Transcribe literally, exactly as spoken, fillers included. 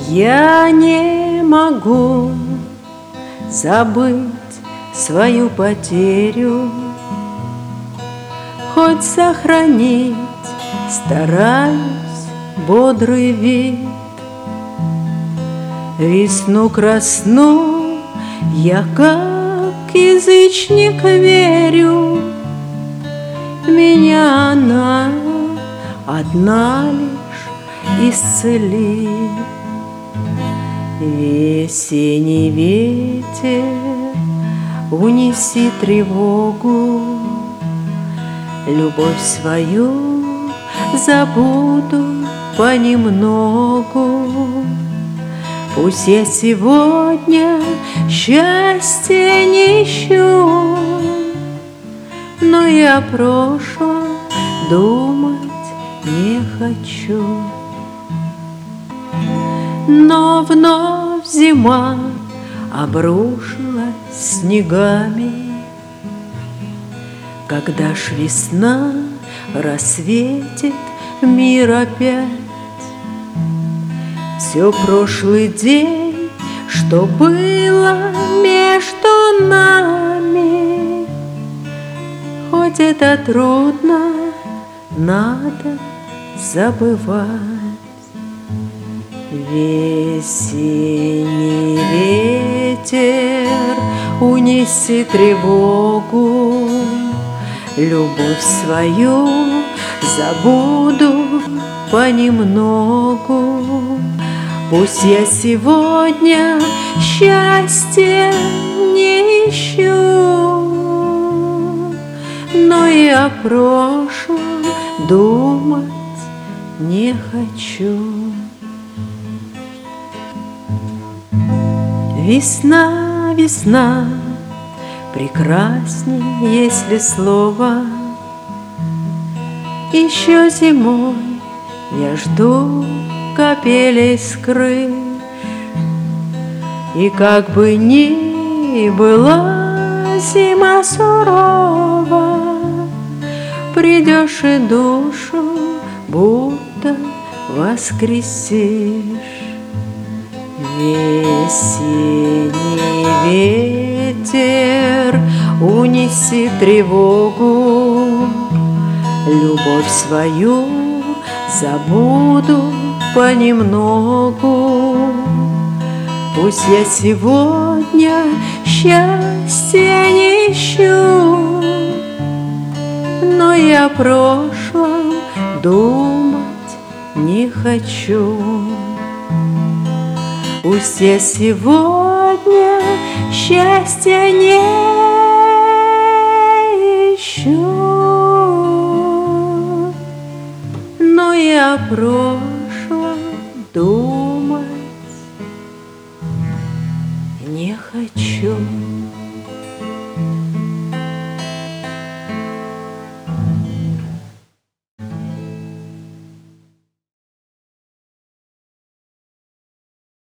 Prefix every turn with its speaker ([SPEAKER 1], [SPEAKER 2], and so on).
[SPEAKER 1] Я не могу забыть свою потерю, хоть сохранить стараюсь бодрый вид. Весну красну я, как язычник, верю, меня она одна лишь исцелит. Весенний ветер, унеси тревогу, любовь свою забуду понемногу. Пусть я сегодня счастья не ищу, но я о прошлом думать не хочу. Но вновь зима обрушилась снегами, когда ж весна рассветит мир опять. Все прошлый день, что было между нами, хоть это трудно, надо забывать. Весенний ветер, унеси тревогу, любовь свою забуду понемногу. Пусть я сегодня счастья не ищу, но и о прошлом думать не хочу. Весна, весна, прекрасней, если слово. Еще зимой я жду капелей с крыш, и как бы ни была зима сурова, придешь и душу будто воскресишь. Весенний ветер, унеси тревогу, любовь свою забуду понемногу. Пусть я сегодня счастья не ищу, но я о прошлом думать не хочу. Пусть я сегодня счастья не ищу, но я о прошлом думаю.